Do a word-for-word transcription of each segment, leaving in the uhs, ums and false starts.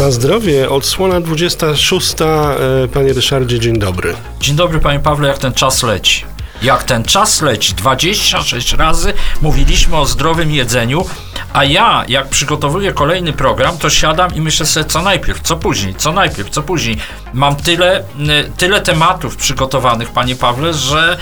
Na zdrowie, odsłona dwudziesta szósta. Panie Ryszardzie, dzień dobry. Dzień dobry, panie Pawle, jak ten czas leci. Jak ten czas leci, dwadzieścia sześć razy mówiliśmy o zdrowym jedzeniu, a ja, jak przygotowuję kolejny program, to siadam i myślę sobie, co najpierw, co później, co najpierw, co później. Mam tyle, tyle tematów przygotowanych, panie Pawle, że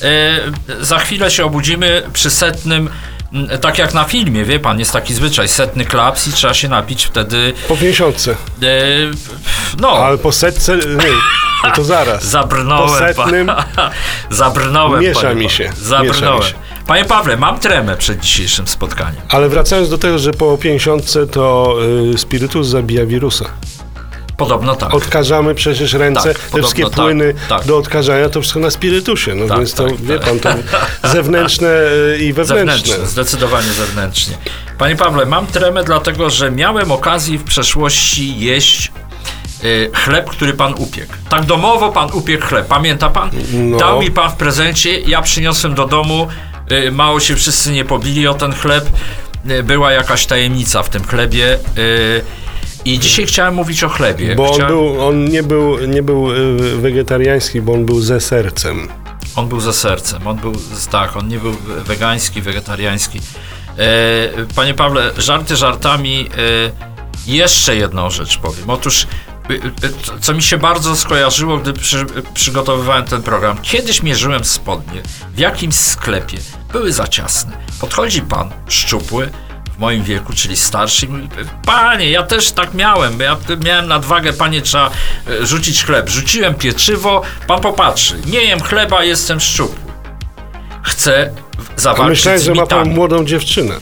e, za chwilę się obudzimy przy setnym, tak jak na filmie, wie pan, jest taki zwyczaj, setny klaps i trzeba się napić wtedy... Po pięćdziesiątce. E, no. Ale po setce, nie, no to zaraz. Zabrnąłem. Po setnym... Pa, zabrnąłem. Miesza panie, mi się. Zabrnąłem. Miesza mi się. Panie Pawle, mam tremę przed dzisiejszym spotkaniem. Ale wracając do tego, że po pięćdziesiątce to y, spirytus zabija wirusa. Podobno tak. Odkażamy przecież ręce, Tak, te wszystkie tak, płyny tak. do odkażania to wszystko na spirytusie. No Tak, więc to, tak, wie tak. pan, to zewnętrzne i wewnętrzne. Zewnętrzne, zdecydowanie zewnętrznie. Panie Pawle, mam tremę dlatego, że miałem okazję w przeszłości jeść y, chleb, który pan upiekł. Tak domowo pan upiekł chleb. Pamięta pan? No. Dał mi pan w prezencie, ja przyniosłem do domu, y, mało się wszyscy nie pobili o ten chleb. Y, była jakaś tajemnica w tym chlebie. Y, I dzisiaj chciałem mówić o chlebie. Bo on, chciałem... był, on nie był, nie był y, wegetariański, bo on był ze sercem. On był ze sercem, on był, tak, on nie był wegański, wegetariański. E, panie Pawle, żarty żartami, e, jeszcze jedną rzecz powiem. Otóż, e, e, co mi się bardzo skojarzyło, gdy przy, przygotowywałem ten program. Kiedyś mierzyłem spodnie w jakimś sklepie, były za ciasne. Podchodzi pan szczupły, w moim wieku, czyli starszy, i mówi: panie, ja też tak miałem, ja miałem nadwagę, panie, trzeba rzucić chleb. Rzuciłem pieczywo, pan popatrzy, nie jem chleba, jestem szczupły. Chcę zawalczyć Myślałem, z że ma pan mitami. młodą dziewczynę.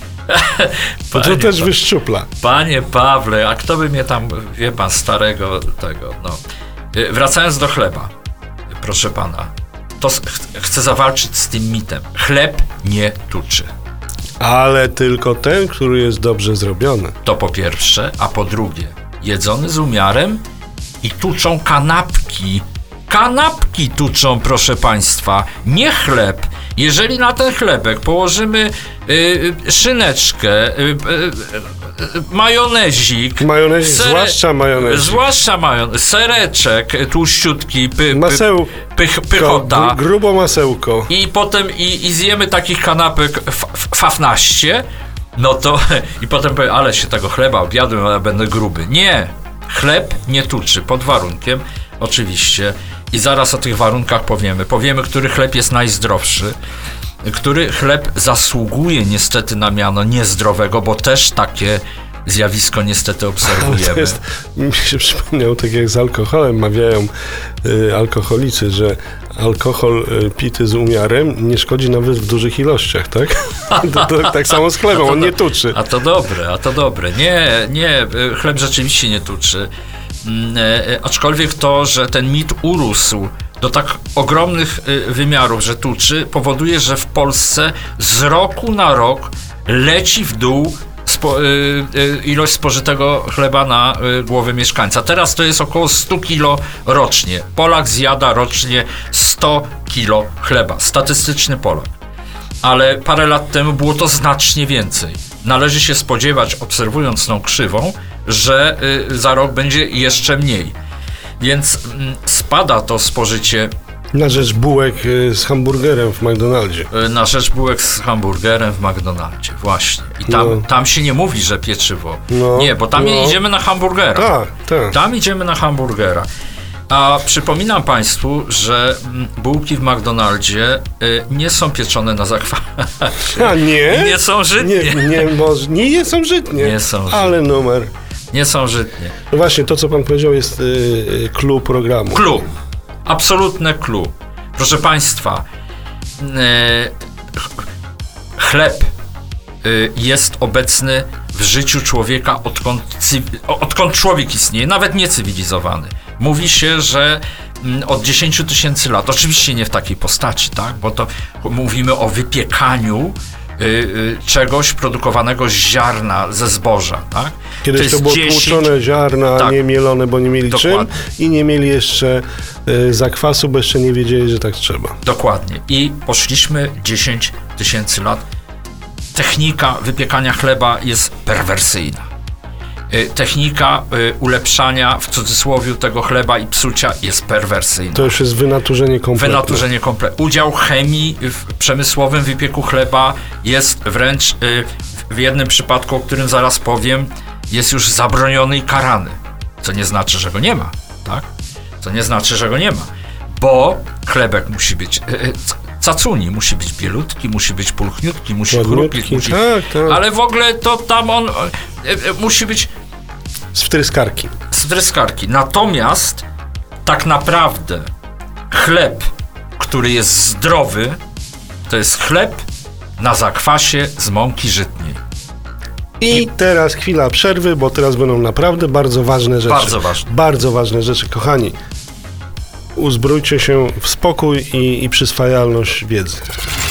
To, to też wyszczupla. Panie Pawle, a kto by mnie tam, wie pan, starego tego, no. Wracając do chleba, proszę pana, to ch- chcę zawalczyć z tym mitem. Chleb nie tuczy. Ale tylko ten, który jest dobrze zrobiony. To po pierwsze, a po drugie, jedzony z umiarem i tuczą kanapki. Kanapki tuczą, proszę państwa, nie chleb. Jeżeli na ten chlebek położymy y, szyneczkę, y, y, y, majonezik, Majonezik, zwłaszcza majonezik. zwłaszcza majonez, sereczek tłuściutki, py, Maseł, py, pych, pychota. gru, grubo masełko. I potem i, i zjemy takich kanapek f, f, fafnaście, no to i potem powiem, ale się tego chleba objadłem, ale będę gruby. Nie, chleb nie tuczy, pod warunkiem oczywiście, i zaraz o tych warunkach powiemy. Powiemy, który chleb jest najzdrowszy, który chleb zasługuje niestety na miano niezdrowego, bo też takie zjawisko niestety obserwujemy. To jest, mi się przypomniał, tak jak z alkoholem mawiają y, alkoholicy, że alkohol y, pity z umiarem nie szkodzi nawet w dużych ilościach, tak? to, to, tak samo z chlebem, on nie tuczy. A to dobre, a to dobre. Nie, nie, chleb rzeczywiście nie tuczy. E, aczkolwiek to, że ten mit urósł do tak ogromnych y, wymiarów, że tuczy, powoduje, że w Polsce z roku na rok leci w dół Spo, y, y, ilość spożytego chleba na y, głowę mieszkańca. Teraz to jest około sto kilo rocznie. Polak zjada rocznie sto kilo chleba. Statystyczny Polak. Ale parę lat temu było to znacznie więcej. Należy się spodziewać, obserwując tą krzywą, że y, za rok będzie jeszcze mniej. Więc y, spada to spożycie Na rzecz bułek y, z hamburgerem w McDonaldzie. na rzecz bułek z hamburgerem w McDonaldzie, właśnie. I tam, No. tam się nie mówi, że pieczywo. No, nie, bo tam no. idziemy na hamburgera. Tak, tak. Tam idziemy na hamburgera. A przypominam państwu, że mm, bułki w McDonaldzie y, nie są pieczone na zakwasie. A nie? Nie są żytnie. Nie, nie, może, nie są żytnie. Nie są żytnie. Ale numer. Nie są żytnie. No właśnie, to co pan powiedział jest y, y, clue programu. Clue. Absolutne clue. Proszę państwa, e, chleb e, jest obecny w życiu człowieka, odkąd, cywi- odkąd człowiek istnieje, nawet niecywilizowany. Mówi się, że mm, od dziesięć tysięcy lat, oczywiście nie w takiej postaci, tak? Bo to mówimy o wypiekaniu y, y, czegoś produkowanego z ziarna, ze zboża, tak? Kiedyś to, jest było dziesięć tłuczone ziarna, Tak. nie mielone, bo nie mieli Dokładnie. czym i nie mieli jeszcze y, zakwasu, bo jeszcze nie wiedzieli, że tak trzeba. Dokładnie. I poszliśmy dziesięć tysięcy lat. Technika wypiekania chleba jest perwersyjna. y, technika y, ulepszania, w cudzysłowie, tego chleba i psucia jest perwersyjna. To już jest wynaturzenie kompletne. Wynaturzenie kompletne. Udział chemii w przemysłowym wypieku chleba jest wręcz y, w jednym przypadku, o którym zaraz powiem, jest już zabroniony i karany. Co nie znaczy, że go nie ma, tak? Co nie znaczy, że go nie ma. Bo chlebek musi być y, y, cacuni, musi być bielutki, musi być pulchniutki, musi chrupić, musi... Tak, tak. Ale w ogóle to tam on y, y, musi być Z wtryskarki. z wtryskarki. Natomiast tak naprawdę chleb, który jest zdrowy, to jest chleb na zakwasie z mąki żytniej. I teraz chwila przerwy, bo teraz będą naprawdę bardzo ważne rzeczy. Bardzo ważne. Bardzo ważne rzeczy, kochani. Uzbrójcie się w spokój i, i przyswajalność wiedzy.